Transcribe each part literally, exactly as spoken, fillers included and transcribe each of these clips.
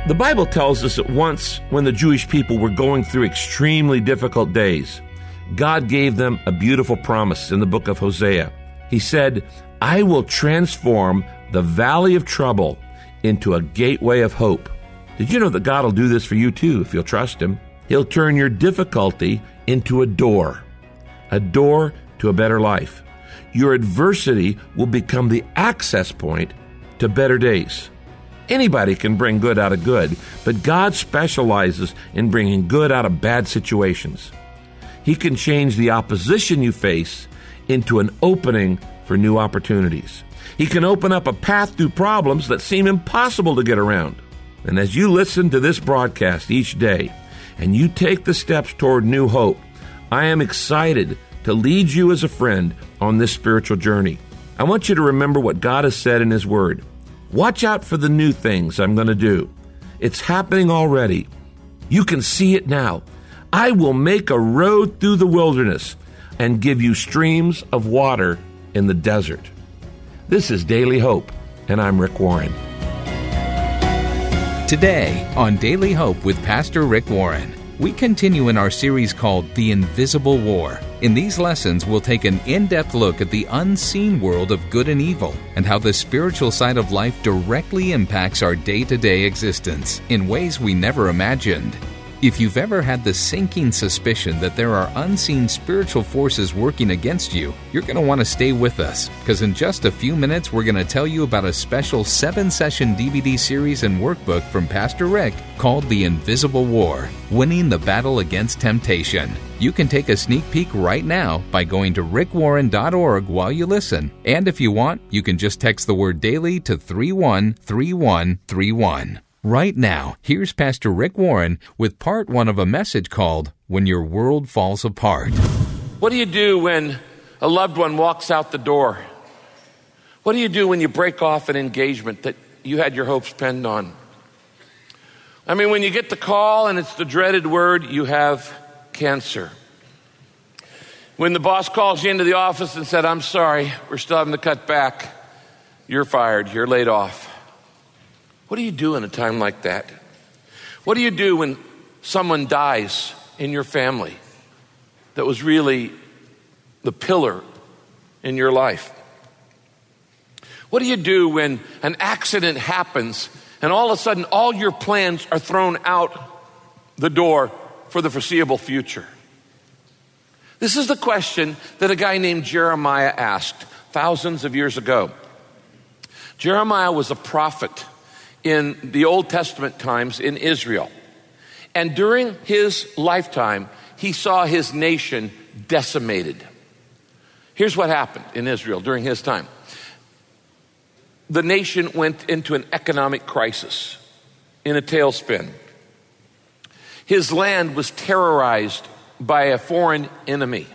The Bible tells us that once, when the Jewish people were going through extremely difficult days, God gave them a beautiful promise in the book of Hosea. He said, I will transform the valley of trouble into a gateway of hope. Did you know that God will do this for you too if you'll trust Him? He'll turn your difficulty into a door, a door to a better life. Your adversity will become the access point to better days. Anybody can bring good out of good, but God specializes in bringing good out of bad situations. He can change the opposition you face into an opening for new opportunities. He can open up a path through problems that seem impossible to get around. And as you listen to this broadcast each day, and you take the steps toward new hope, I am excited to lead you as a friend on this spiritual journey. I want you to remember what God has said in His Word. Watch out for the new things I'm going to do. It's happening already. You can see it now. I will make a road through the wilderness and give you streams of water in the desert. This is Daily Hope, and I'm Rick Warren. Today on Daily Hope with Pastor Rick Warren, we continue in our series called The Invisible War. In these lessons, we'll take an in-depth look at the unseen world of good and evil and how the spiritual side of life directly impacts our day-to-day existence in ways we never imagined. If you've ever had the sinking suspicion that there are unseen spiritual forces working against you, you're going to want to stay with us, because in just a few minutes we're going to tell you about a special seven-session D V D series and workbook from Pastor Rick called The Invisible War, Winning the Battle Against Temptation. You can take a sneak peek right now by going to rick warren dot org while you listen, and if you want, you can just text the word DAILY to three one three one three one. Right now, here's Pastor Rick Warren with part one of a message called When Your World Falls Apart. What do you do when a loved one walks out the door? What do you do when you break off an engagement that you had your hopes pinned on? I mean, when you get the call and it's the dreaded word, you have cancer. When the boss calls you into the office and said, I'm sorry, we're still having to cut back, you're fired, you're laid off. What do you do in a time like that? What do you do when someone dies in your family that was really the pillar in your life? What do you do when an accident happens and all of a sudden all your plans are thrown out the door for the foreseeable future? This is the question that a guy named Jeremiah asked thousands of years ago. Jeremiah was a prophet in the Old Testament times in Israel. And during his lifetime, he saw his nation decimated. Here's what happened in Israel during his time. The nation went into an economic crisis, in a tailspin. His land was terrorized by a foreign enemy.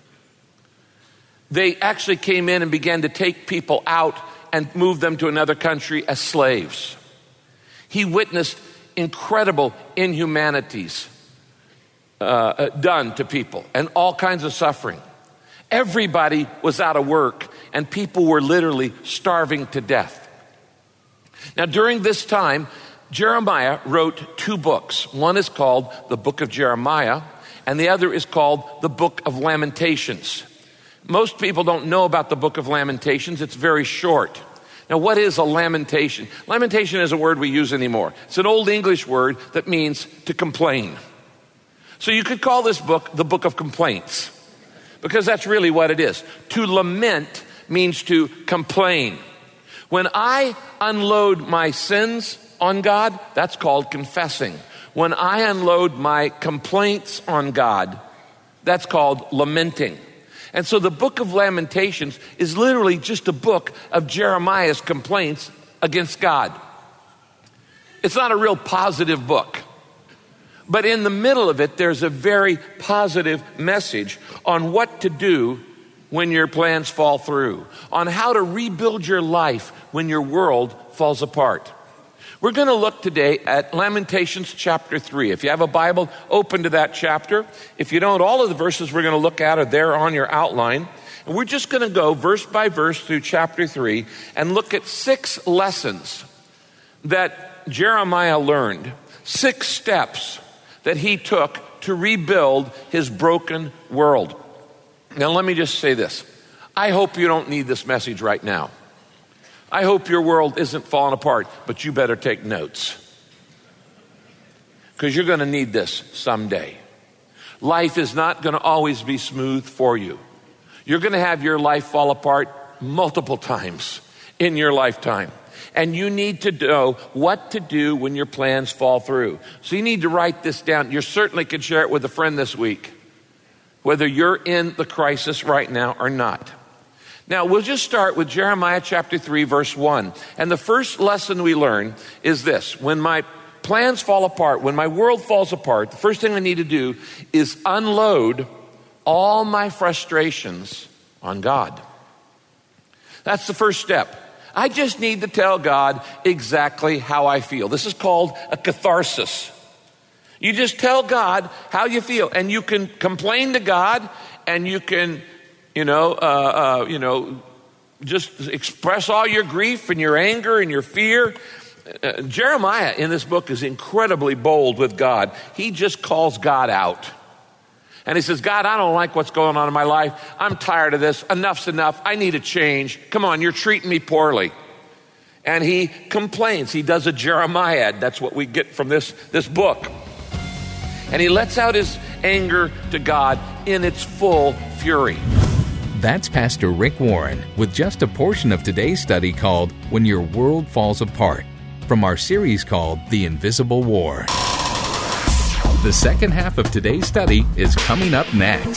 They actually came in and began to take people out and move them to another country as slaves. He witnessed incredible inhumanities uh, done to people and all kinds of suffering. Everybody was out of work and people were literally starving to death. Now, during this time, Jeremiah wrote two books. One is called the Book of Jeremiah, and the other is called the Book of Lamentations. Most people don't know about the Book of Lamentations. It's very short. Now, what is a lamentation? Lamentation is a word we use anymore. It's an old English word that means to complain. So you could call this book the Book of Complaints, because that's really what it is. To lament means to complain. When I unload my sins on God, that's called confessing. When I unload my complaints on God, that's called lamenting. And so the Book of Lamentations is literally just a book of Jeremiah's complaints against God. It's not a real positive book. But in the middle of it, there's a very positive message on what to do when your plans fall through, on how to rebuild your life when your world falls apart. We're going to look today at Lamentations chapter three. If you have a Bible, open to that chapter. If you don't, all of the verses we're going to look at are there on your outline. And we're just going to go verse by verse through chapter three and look at six lessons that Jeremiah learned six steps that he took to rebuild his broken world. Now, let me just say this. I hope you don't need this message right now. I hope your world isn't falling apart, but you better take notes, because you're going to need this someday. Life is not going to always be smooth for you. You're going to have your life fall apart multiple times in your lifetime. And you need to know what to do when your plans fall through. So you need to write this down. You certainly can share it with a friend this week, whether you're in the crisis right now or not. Now, we'll just start with Jeremiah chapter three, verse one. And the first lesson we learn is this. When my plans fall apart, when my world falls apart, the first thing I need to do is unload all my frustrations on God. That's the first step. I just need to tell God exactly how I feel. This is called a catharsis. You just tell God how you feel, and you can complain to God, and you can, you know, uh, uh, you know, just express all your grief and your anger and your fear. Uh, Jeremiah in this book is incredibly bold with God. He just calls God out. And he says, God, I don't like what's going on in my life. I'm tired of this. Enough's enough. I need a change. Come on, you're treating me poorly. And he complains. He does a Jeremiad. That's what we get from this, this book. And he lets out his anger to God in its full fury. That's Pastor Rick Warren with just a portion of today's study called When Your World Falls Apart, from our series called The Invisible War. The second half of today's study is coming up next.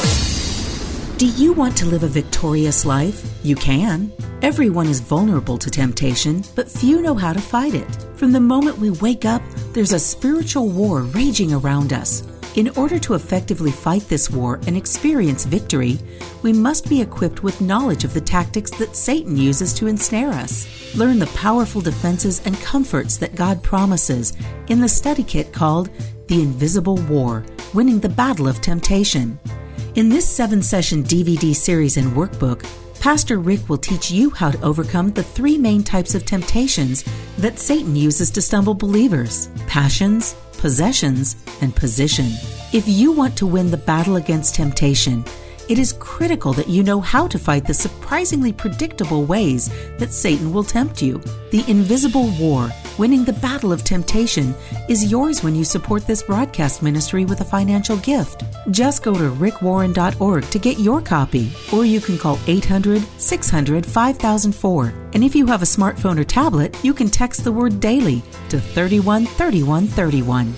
Do you want to live a victorious life? You can. Everyone is vulnerable to temptation, but few know how to fight it. From the moment we wake up, there's a spiritual war raging around us. In order to effectively fight this war and experience victory, we must be equipped with knowledge of the tactics that Satan uses to ensnare us. Learn the powerful defenses and comforts that God promises in the study kit called The Invisible War, Winning the Battle of Temptation. In this seven-session D V D series and workbook, Pastor Rick will teach you how to overcome the three main types of temptations that Satan uses to stumble believers: passions, possessions, and position. If you want to win the battle against temptation, it is critical that you know how to fight the surprisingly predictable ways that Satan will tempt you. The Invisible War, Winning the Battle of Temptation, is yours when you support this broadcast ministry with a financial gift. Just go to rick warren dot org to get your copy, or you can call eight hundred, six hundred, five thousand four. And if you have a smartphone or tablet, you can text the word DAILY to thirty-one thirty-one thirty-one.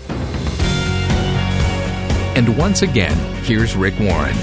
And once again, here's Rick Warren.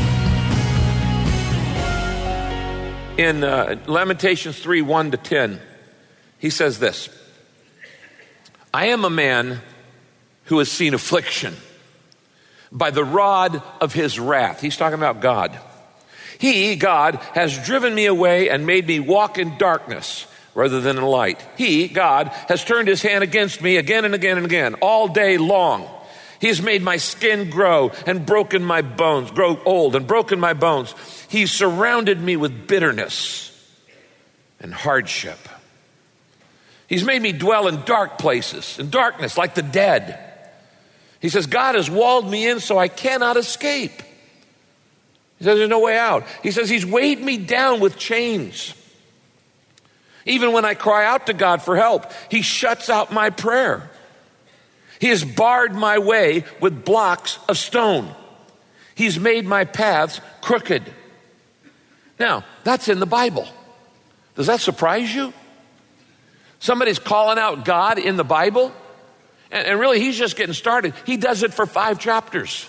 In uh, Lamentations three, one to ten, he says this: I am a man who has seen affliction by the rod of his wrath. He's talking about God. He, God, has driven me away and made me walk in darkness rather than in light. He, God, has turned his hand against me again and again and again, all day long. He has made my skin grow and broken my bones, grow old and broken my bones. He surrounded me with bitterness and hardship. He's made me dwell in dark places, in darkness, like the dead. He says, God has walled me in so I cannot escape. He says, there's no way out. He says, he's weighed me down with chains. Even when I cry out to God for help, he shuts out my prayer. He has barred my way with blocks of stone. He's made my paths crooked. Now, that's in the Bible. Does that surprise you? Somebody's calling out God in the Bible? And, and really, he's just getting started. He does it for five chapters.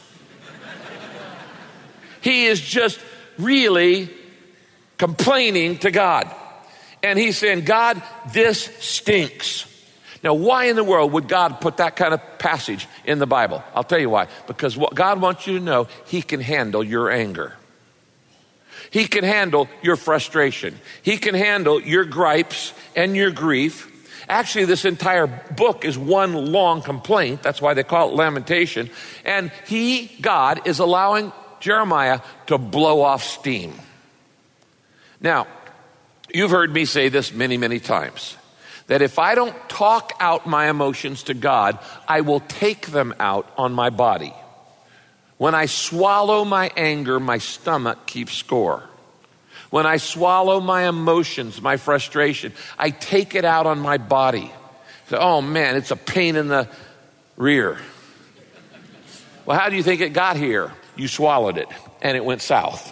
He is just really complaining to God. And he's saying, God, this stinks. Now, why in the world would God put that kind of passage in the Bible? I'll tell you why. Because what God wants you to know, he can handle your anger. He can handle your frustration. He can handle your gripes and your grief. Actually, this entire book is one long complaint. That's why they call it lamentation. And he, God, is allowing Jeremiah to blow off steam. Now, you've heard me say this many, many times. that if I don't talk out my emotions to God, I will take them out on my body. When I swallow my anger, my stomach keeps score. When I swallow my emotions, my frustration, I take it out on my body. So, oh man, it's a pain in the rear. Well, how do you think it got here? You swallowed it and it went south.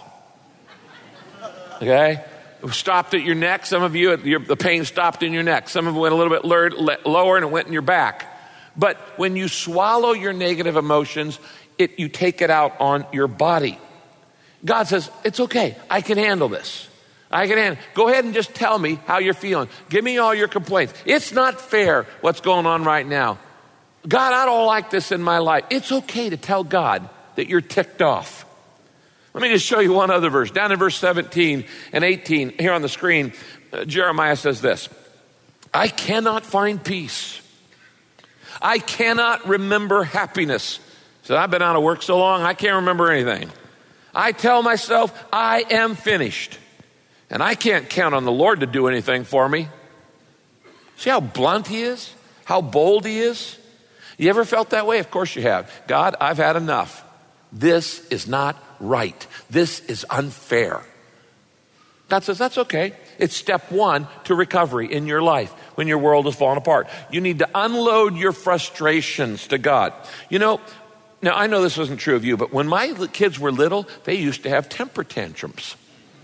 Okay? It stopped at your neck. Some of you, your, the pain stopped in your neck. Some of it went a little bit lower, lower and it went in your back. But when you swallow your negative emotions, it, you take it out on your body. God says, it's okay. I can handle this. I can handle. Go ahead and just tell me how you're feeling. Give me all your complaints. It's not fair what's going on right now. God, I don't like this in my life. It's okay to tell God that you're ticked off. Let me just show you one other verse. Down in verse seventeen and eighteen, here on the screen, uh, Jeremiah says this, I cannot find peace. I cannot remember happiness. He said, I've been out of work so long, I can't remember anything. I tell myself, I am finished. And I can't count on the Lord to do anything for me. See how blunt he is? How bold he is? You ever felt that way? Of course you have. God, I've had enough. This is not right. This is unfair. God says, that's okay. It's step one to recovery in your life when your world is falling apart. You need to unload your frustrations to God. You know, now I know this wasn't true of you, but when my kids were little, they used to have temper tantrums.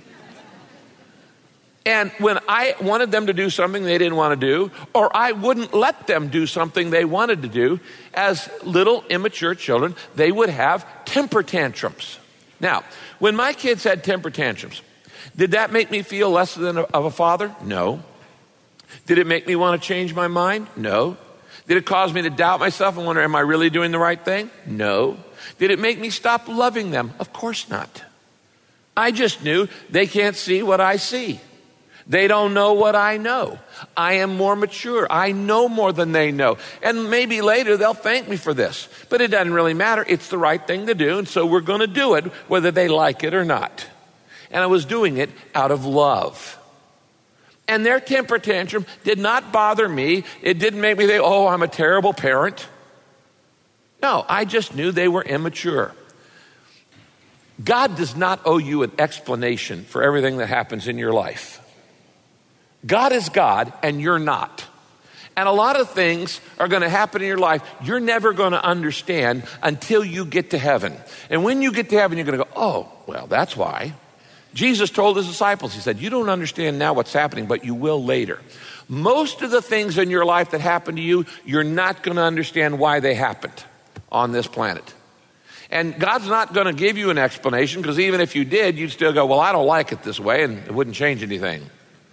And when I wanted them to do something they didn't want to do, or I wouldn't let them do something they wanted to do, as little immature children, they would have temper tantrums. Now, when my kids had temper tantrums, did that make me feel less than a, of a father? No. Did it make me want to change my mind? No. Did it cause me to doubt myself and wonder, am I really doing the right thing? No. Did it make me stop loving them? Of course not. I just knew they can't see what I see. They don't know what I know. I am more mature. I know more than they know. And maybe later they'll thank me for this. But it doesn't really matter. It's the right thing to do. And so we're going to do it whether they like it or not. And I was doing it out of love. And their temper tantrum did not bother me. It didn't make me think, oh, I'm a terrible parent. No, I just knew they were immature. God does not owe you an explanation for everything that happens in your life. God is God and you're not. And a lot of things are going to happen in your life you're never going to understand until you get to heaven. And when you get to heaven, you're going to go, oh, well, that's why. Jesus told his disciples, he said, you don't understand now what's happening, but you will later. Most of the things in your life that happen to you, you're not going to understand why they happened on this planet. And God's not going to give you an explanation, because even if you did, you'd still go, well, I don't like it this way, and it wouldn't change anything.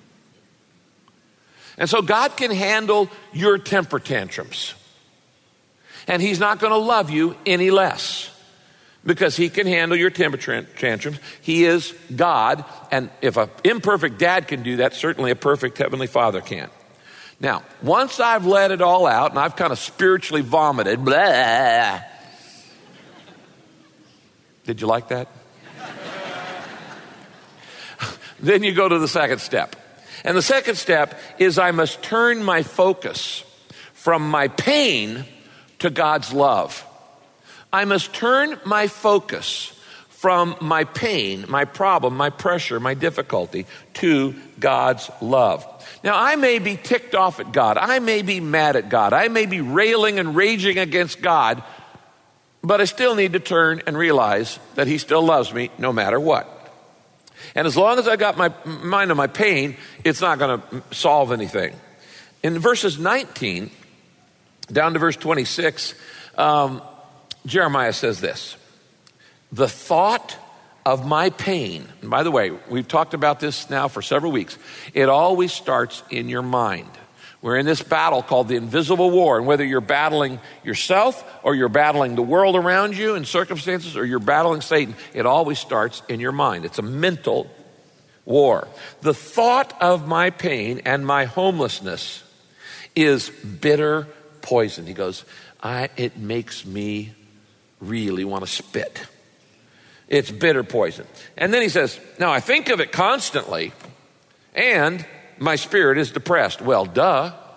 And so God can handle your temper tantrums. And he's not going to love you any less, because he can handle your temper tantrums. He is God, and if an imperfect dad can do that, certainly a perfect heavenly father can. Now, once I've let it all out and I've kind of spiritually vomited, blah. Did you like that? Then you go to the second step. And the second step is I must turn my focus from my pain to God's love. I must turn my focus from my pain, my problem, my pressure, my difficulty to God's love. Now, I may be ticked off at God. I may be mad at God. I may be railing and raging against God, but I still need to turn and realize that he still loves me no matter what. And as long as I got my mind on my pain, it's not going to solve anything. In verses nineteen down to verse twenty-six, um, Jeremiah says this, the thought of my pain, and by the way, we've talked about this now for several weeks, it always starts in your mind. We're in this battle called the invisible war, and whether you're battling yourself or you're battling the world around you and circumstances or you're battling Satan, it always starts in your mind. It's a mental war. The thought of my pain and my homelessness is bitter poison. He goes, I, it makes me really want to spit. It's bitter poison. And then he says, now I think of it constantly and my spirit is depressed. Well, duh.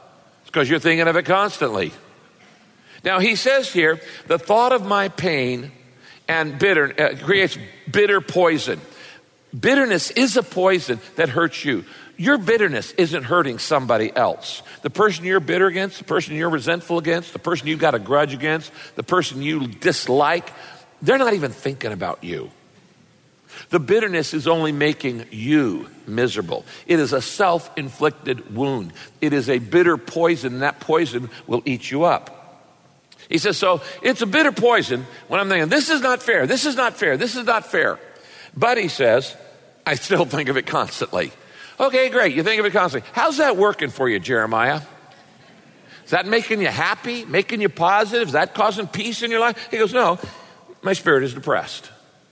because you're thinking of it constantly. Now he says here, the thought of my pain and bitter uh, creates bitter poison. Bitterness is a poison that hurts you. Your bitterness isn't hurting somebody else. The person you're bitter against, the person you're resentful against, the person you've got a grudge against, the person you dislike, they're not even thinking about you. The bitterness is only making you miserable. It is a self-inflicted wound. It is a bitter poison, and that poison will eat you up. He says, so it's a bitter poison when I'm thinking, this is not fair, this is not fair, this is not fair. But he says, I still think of it constantly. Okay, great, you think of it constantly. How's that working for you, Jeremiah? Is that making you happy, making you positive? Is that causing peace in your life? He goes, no, my spirit is depressed.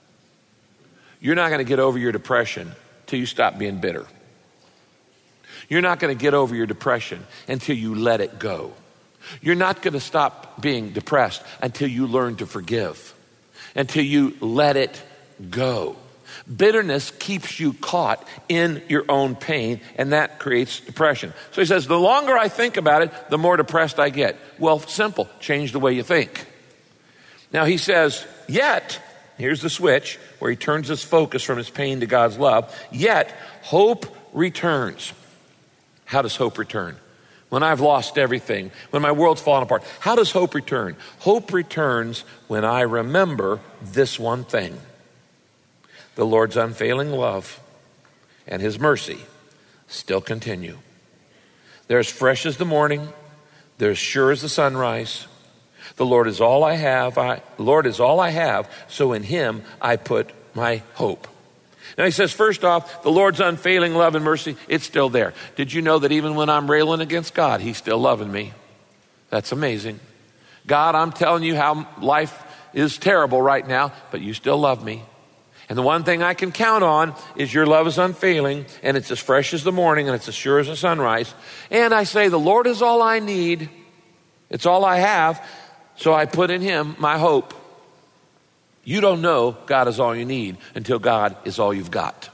You're not going to get over your depression till you stop being bitter. You're not going to get over your depression until you let it go. You're not going to stop being depressed until you learn to forgive, until you let it go. Bitterness keeps you caught in your own pain, and that creates depression. So he says, the longer I think about it, the more depressed I get. Well, simple, change the way you think. Now he says, yet, here's the switch where he turns his focus from his pain to God's love, yet hope returns. How does hope return? When I've lost everything, when my world's fallen apart, how does hope return? Hope returns when I remember this one thing. The Lord's unfailing love and his mercy still continue. They're as fresh as the morning. They're as sure as the sunrise. The Lord is all I have. I, the Lord is all I have. So in him, I put my hope. Now he says, first off, the Lord's unfailing love and mercy, it's still there. Did you know that even when I'm railing against God, he's still loving me? That's amazing. God, I'm telling you how life is terrible right now, but you still love me. And the one thing I can count on is your love is unfailing, and it's as fresh as the morning, and it's as sure as the sunrise. And I say, the Lord is all I need. It's all I have. So I put in him my hope. You don't know God is all you need until God is all you've got.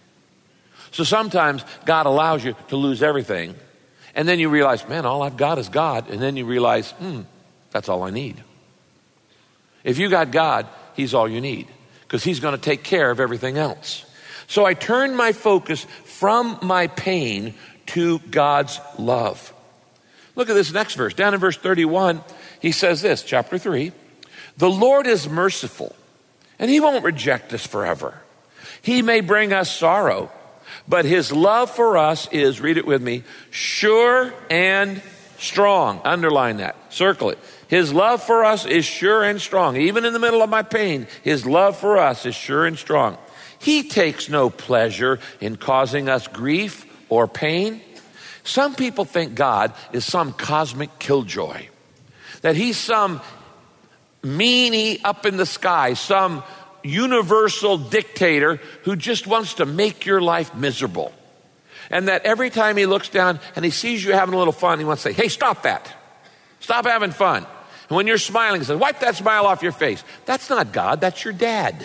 So sometimes God allows you to lose everything, and then you realize, man, all I've got is God. And then you realize, hmm, that's all I need. If you got God, he's all you need, because he's going to take care of everything else. So I turned my focus from my pain to God's love. Look at this next verse. Down in verse thirty-one, he says this, chapter three, the Lord is merciful, and he won't reject us forever. He may bring us sorrow, but his love for us is, read it with me, sure and strong. Underline that, circle it. His love for us is sure and strong. Even in the middle of my pain, his love for us is sure and strong. He takes no pleasure in causing us grief or pain. Some people think God is some cosmic killjoy, that he's some meanie up in the sky, some universal dictator who just wants to make your life miserable. And that every time he looks down and he sees you having a little fun, he wants to say, hey, stop that. Stop having fun. And when you're smiling, he says, wipe that smile off your face. That's not God, that's your dad.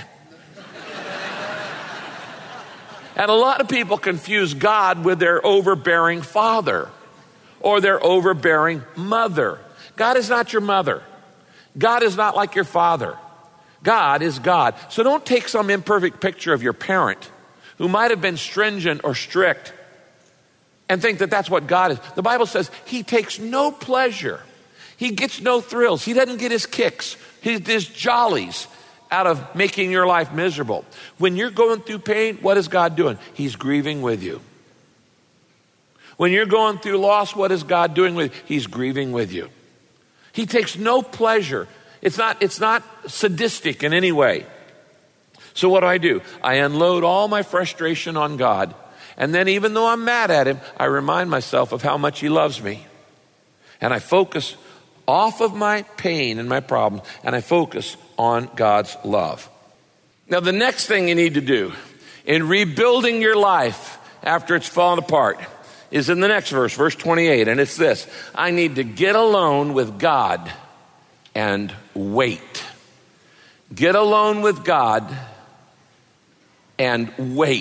And a lot of people confuse God with their overbearing father or their overbearing mother. God is not your mother. God is not like your father. God is God. So don't take some imperfect picture of your parent who might have been stringent or strict and think that that's what God is. The Bible says he takes no pleasure. He gets no thrills. He doesn't get his kicks, his, his jollies out of making your life miserable. When you're going through pain, what is God doing? He's grieving with you. When you're going through loss, what is God doing with you? He's grieving with you. He takes no pleasure. It's not, it's not sadistic in any way. So what do I do? I unload all my frustration on God. And then even though I'm mad at him, I remind myself of how much he loves me. And I focus off of my pain and my problems, and I focus on God's love. Now, the next thing you need to do in rebuilding your life after it's fallen apart is in the next verse, verse twenty-eight, and it's this. I need to get alone with God and wait. Get alone with God and wait.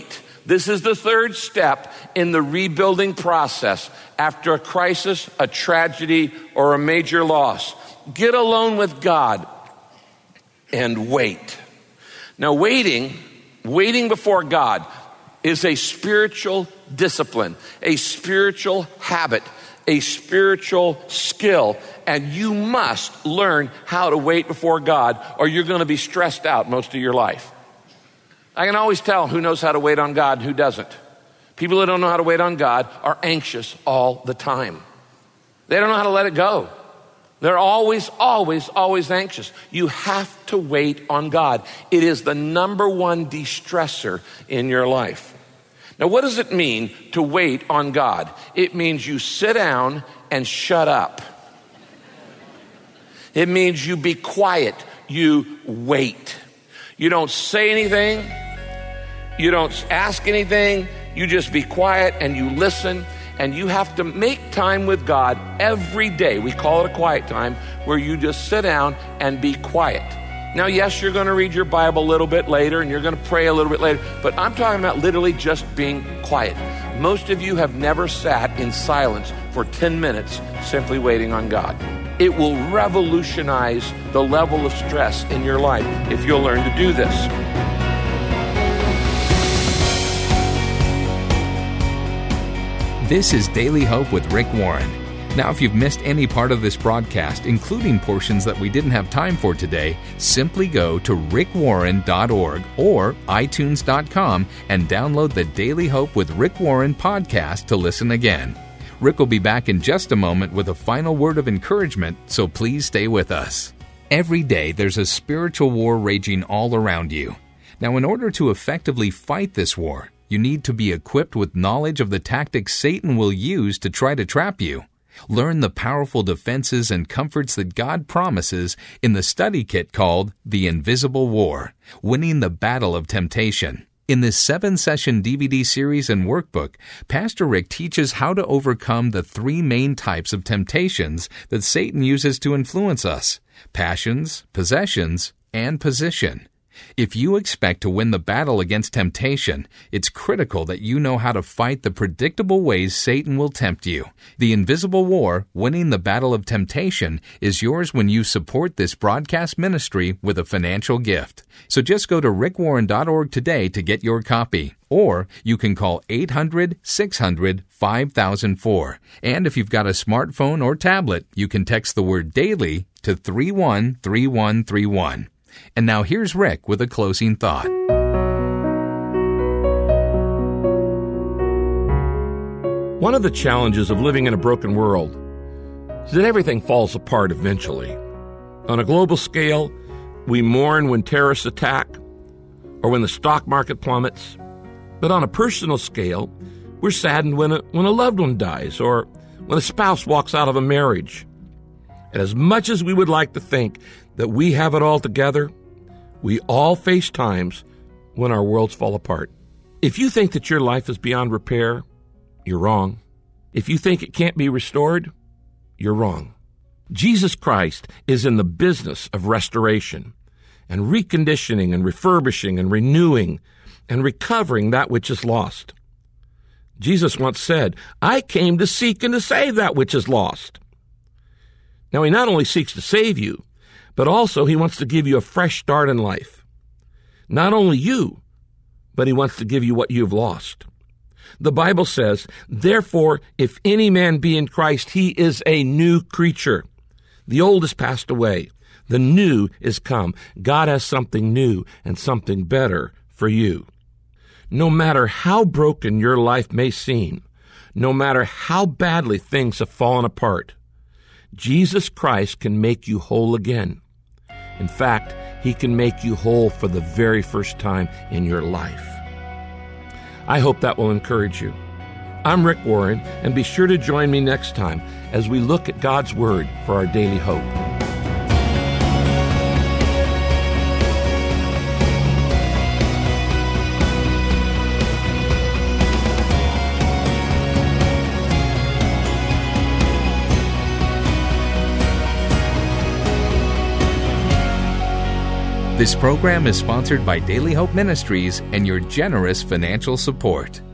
This is the third step in the rebuilding process after a crisis, a tragedy, or a major loss. Get alone with God and wait. Now, waiting, waiting before God is a spiritual discipline, a spiritual habit, a spiritual skill, and you must learn how to wait before God, or you're going to be stressed out most of your life. I can always tell who knows how to wait on God and who doesn't. People that don't know how to wait on God are anxious all the time. They don't know how to let it go. They're always, always, always anxious. You have to wait on God. It is the number one de-stressor in your life. Now, what does it mean to wait on God? It means you sit down and shut up. It means you be quiet. You wait. You don't say anything. You don't ask anything. You just be quiet and you listen. And you have to make time with God every day. We call it a quiet time, where you just sit down and be quiet. Now, yes, you're going to read your Bible a little bit later and you're going to pray a little bit later, but I'm talking about literally just being quiet. Most of you have never sat in silence for ten minutes simply waiting on God. It will revolutionize the level of stress in your life if you'll learn to do this. This is Daily Hope with Rick Warren. Now, if you've missed any part of this broadcast, including portions that we didn't have time for today, simply go to rick warren dot org or i tunes dot com and download the Daily Hope with Rick Warren podcast to listen again. Rick will be back in just a moment with a final word of encouragement, so please stay with us. Every day, there's a spiritual war raging all around you. Now, in order to effectively fight this war, you need to be equipped with knowledge of the tactics Satan will use to try to trap you. Learn the powerful defenses and comforts that God promises in the study kit called The Invisible War, Winning the Battle of Temptation. In this seven-session D V D series and workbook, Pastor Rick teaches how to overcome the three main types of temptations that Satan uses to influence us: passions, possessions, and position. If you expect to win the battle against temptation, it's critical that you know how to fight the predictable ways Satan will tempt you. The Invisible War, Winning the Battle of Temptation, is yours when you support this broadcast ministry with a financial gift. So just go to rick warren dot org today to get your copy. Or you can call eight hundred, six hundred, five thousand four. And if you've got a smartphone or tablet, you can text the word DAILY to three one three one three one. And now here's Rick with a closing thought. One of the challenges of living in a broken world is that everything falls apart eventually. On a global scale, we mourn when terrorists attack or when the stock market plummets. But on a personal scale, we're saddened when a, when a loved one dies or when a spouse walks out of a marriage. And as much as we would like to think that we have it all together, we all face times when our worlds fall apart. If you think that your life is beyond repair, you're wrong. If you think it can't be restored, you're wrong. Jesus Christ is in the business of restoration and reconditioning and refurbishing and renewing and recovering that which is lost. Jesus once said, "I came to seek and to save that which is lost." Now, he not only seeks to save you, but also he wants to give you a fresh start in life. Not only you, but he wants to give you what you've lost. The Bible says, "Therefore, if any man be in Christ, he is a new creature. The old has passed away. The new is come." God has something new and something better for you. No matter how broken your life may seem, no matter how badly things have fallen apart, Jesus Christ can make you whole again. In fact, he can make you whole for the very first time in your life. I hope that will encourage you. I'm Rick Warren, and be sure to join me next time as we look at God's Word for our daily hope. This program is sponsored by Daily Hope Ministries and your generous financial support.